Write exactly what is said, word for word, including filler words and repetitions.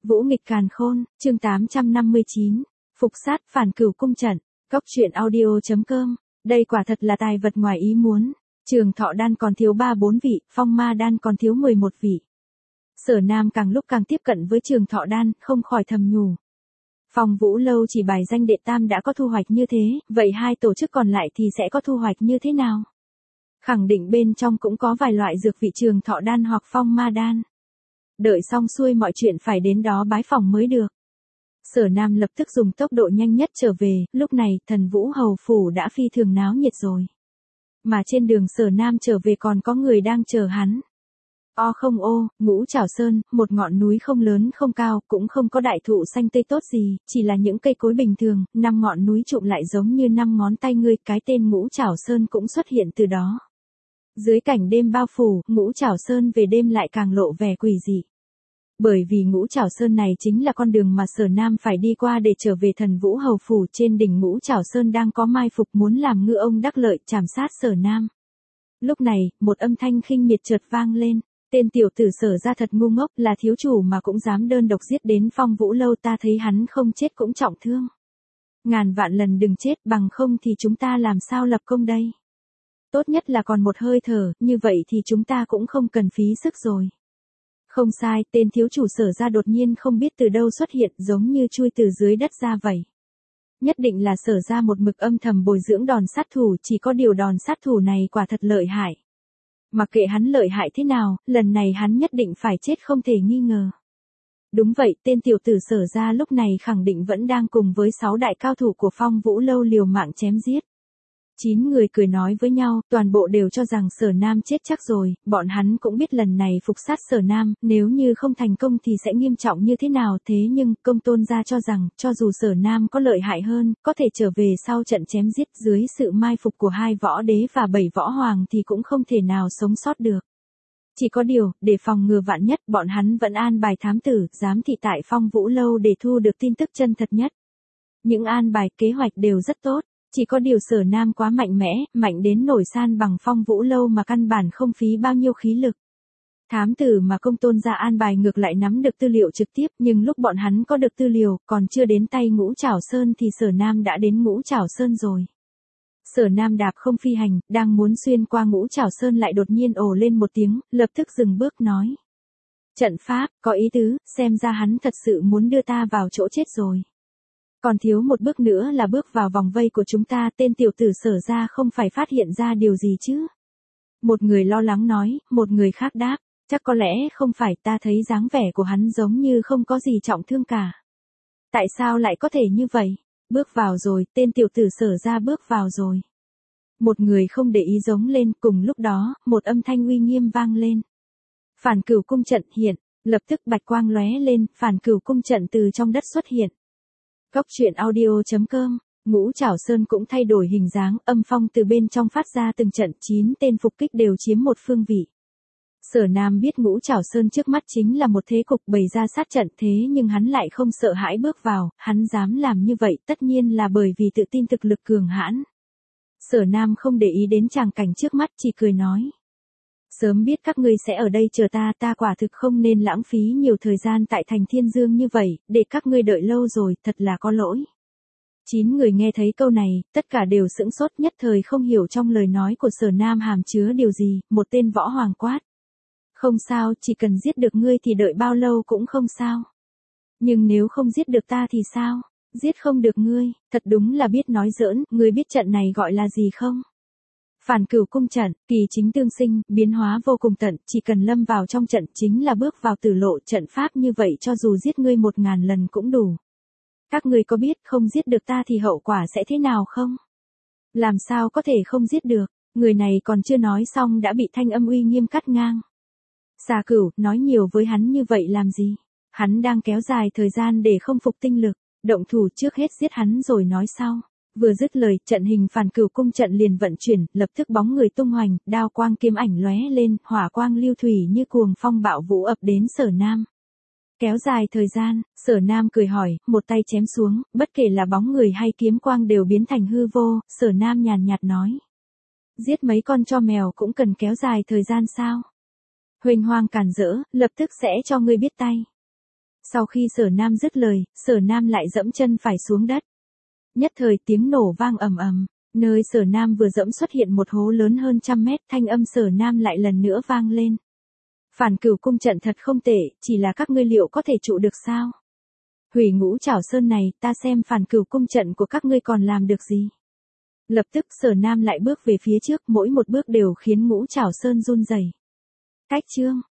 Vũ nghịch càn khôn, chương tám trăm năm mươi chín. Phục sát phản cửu cung trận. Cốc truyện audio.com. Đây quả thật là tài vật ngoài ý muốn. Trường thọ đan còn thiếu ba bốn vị, phong ma đan còn thiếu mười một vị. Sở Nam càng lúc càng tiếp cận với trường thọ đan, không khỏi thầm nhủ. Phong Vũ Lâu chỉ bài danh đệ tam đã có thu hoạch như thế, vậy hai tổ chức còn lại thì sẽ có thu hoạch như thế nào? Khẳng định bên trong cũng có vài loại dược vị trường thọ đan hoặc phong ma đan. Đợi xong xuôi mọi chuyện phải đến đó bái phòng mới được. Sở Nam lập tức dùng tốc độ nhanh nhất trở về, lúc này Thần Vũ Hầu Phủ đã phi thường náo nhiệt rồi. Mà trên đường Sở Nam trở về còn có người đang chờ hắn. O không ô, Ngũ Trảo Sơn, một ngọn núi không lớn không cao, cũng không có đại thụ xanh tươi tốt gì, chỉ là những cây cối bình thường, năm ngọn núi trụm lại giống như năm ngón tay ngươi, cái tên Ngũ Trảo Sơn cũng xuất hiện từ đó. Dưới cảnh đêm bao phủ, Ngũ Trảo Sơn về đêm lại càng lộ vẻ quỷ dị. Bởi vì Ngũ Trảo Sơn này chính là con đường mà Sở Nam phải đi qua để trở về Thần Vũ Hầu Phủ. Trên đỉnh Ngũ Trảo Sơn đang có mai phục muốn làm ngư ông đắc lợi trảm sát Sở Nam. Lúc này, một âm thanh khinh miệt chợt vang lên. Tên tiểu tử Sở ra thật ngu ngốc, là thiếu chủ mà cũng dám đơn độc giết đến Phong Vũ Lâu, ta thấy hắn không chết cũng trọng thương. Ngàn vạn lần đừng chết, bằng không thì chúng ta làm sao lập công đây? Tốt nhất là còn một hơi thở, như vậy thì chúng ta cũng không cần phí sức rồi. Không sai, tên thiếu chủ Sở ra đột nhiên không biết từ đâu xuất hiện, giống như chui từ dưới đất ra vậy. Nhất định là Sở ra một mực âm thầm bồi dưỡng đòn sát thủ, chỉ có điều đòn sát thủ này quả thật lợi hại. Mặc kệ hắn lợi hại thế nào, lần này hắn nhất định phải chết không thể nghi ngờ. Đúng vậy, tên tiểu tử Sở ra lúc này khẳng định vẫn đang cùng với sáu đại cao thủ của Phong Vũ Lâu liều mạng chém giết. Chín người cười nói với nhau, toàn bộ đều cho rằng Sở Nam chết chắc rồi, bọn hắn cũng biết lần này phục sát Sở Nam, nếu như không thành công thì sẽ nghiêm trọng như thế nào, thế nhưng Công Tôn gia cho rằng, cho dù Sở Nam có lợi hại hơn, có thể trở về sau trận chém giết dưới sự mai phục của hai võ đế và bảy võ hoàng thì cũng không thể nào sống sót được. Chỉ có điều, để phòng ngừa vạn nhất, bọn hắn vẫn an bài thám tử, giám thị tại Phong Vũ Lâu để thu được tin tức chân thật nhất. Những an bài kế hoạch đều rất tốt. Chỉ có điều Sở Nam quá mạnh mẽ, mạnh đến nổi san bằng Phong Vũ Lâu mà căn bản không phí bao nhiêu khí lực. Thám tử mà Công Tôn gia an bài ngược lại nắm được tư liệu trực tiếp, nhưng lúc bọn hắn có được tư liệu, còn chưa đến tay Ngũ Trảo Sơn thì Sở Nam đã đến Ngũ Trảo Sơn rồi. Sở Nam đạp không phi hành, đang muốn xuyên qua Ngũ Trảo Sơn lại đột nhiên ồ lên một tiếng, lập tức dừng bước nói. Trận pháp, có ý tứ, xem ra hắn thật sự muốn đưa ta vào chỗ chết rồi. Còn thiếu một bước nữa là bước vào vòng vây của chúng ta, tên tiểu tử Sở ra không phải phát hiện ra điều gì chứ? Một người lo lắng nói, một người khác đáp, chắc có lẽ không phải, ta thấy dáng vẻ của hắn giống như không có gì trọng thương cả. Tại sao lại có thể như vậy? Bước vào rồi, tên tiểu tử Sở ra bước vào rồi. Một người không để ý giống lên, cùng lúc đó, một âm thanh uy nghiêm vang lên. Phản cửu cung trận hiện, lập tức bạch quang lóe lên, phản cửu cung trận từ trong đất xuất hiện. Cốc truyện audio.com. Ngũ Trảo Sơn cũng thay đổi hình dáng, âm phong từ bên trong phát ra từng trận, chín tên phục kích đều chiếm một phương vị. Sở Nam biết Ngũ Trảo Sơn trước mắt chính là một thế cục bày ra sát trận, thế nhưng hắn lại không sợ hãi bước vào, hắn dám làm như vậy tất nhiên là bởi vì tự tin thực lực cường hãn. Sở Nam không để ý đến tràng cảnh trước mắt, chỉ cười nói. Sớm biết các ngươi sẽ ở đây chờ ta, ta quả thực không nên lãng phí nhiều thời gian tại thành Thiên Dương như vậy, để các ngươi đợi lâu rồi, thật là có lỗi. Chín người nghe thấy câu này, tất cả đều sững sốt, nhất thời không hiểu trong lời nói của Sở Nam hàm chứa điều gì, một tên võ hoàng quát. Không sao, chỉ cần giết được ngươi thì đợi bao lâu cũng không sao. Nhưng nếu không giết được ta thì sao? Giết không được ngươi, thật đúng là biết nói giỡn, ngươi biết trận này gọi là gì không? Phản cửu cung trận, kỳ chính tương sinh, biến hóa vô cùng tận, chỉ cần lâm vào trong trận chính là bước vào tử lộ, trận pháp như vậy cho dù giết ngươi một ngàn lần cũng đủ. Các ngươi có biết không giết được ta thì hậu quả sẽ thế nào không? Làm sao có thể không giết được, người này còn chưa nói xong đã bị thanh âm uy nghiêm cắt ngang. Xà Cửu, nói nhiều với hắn như vậy làm gì? Hắn đang kéo dài thời gian để không phục tinh lực, động thủ trước hết giết hắn rồi nói sau. Vừa dứt lời, trận hình phản cửu cung trận liền vận chuyển, lập tức bóng người tung hoành, đao quang kiếm ảnh lóe lên, hỏa quang lưu thủy như cuồng phong bạo vũ ập đến Sở Nam. Kéo dài thời gian, Sở Nam cười hỏi, một tay chém xuống, bất kể là bóng người hay kiếm quang đều biến thành hư vô, Sở Nam nhàn nhạt nói. Giết mấy con cho mèo cũng cần kéo dài thời gian sao? Huỳnh hoang càn rỡ, lập tức sẽ cho ngươi biết tay. Sau khi Sở Nam dứt lời, Sở Nam lại dẫm chân phải xuống đất. Nhất thời tiếng nổ vang ầm ầm, nơi Sở Nam vừa dẫm xuất hiện một hố lớn hơn trăm mét, thanh âm Sở Nam lại lần nữa vang lên. Phản Cửu cung trận thật không tệ, chỉ là các ngươi liệu có thể trụ được sao? Hủy Ngũ Trảo Sơn này, ta xem Phản Cửu cung trận của các ngươi còn làm được gì? Lập tức Sở Nam lại bước về phía trước, mỗi một bước đều khiến Ngũ Trảo Sơn run rẩy. Cách chương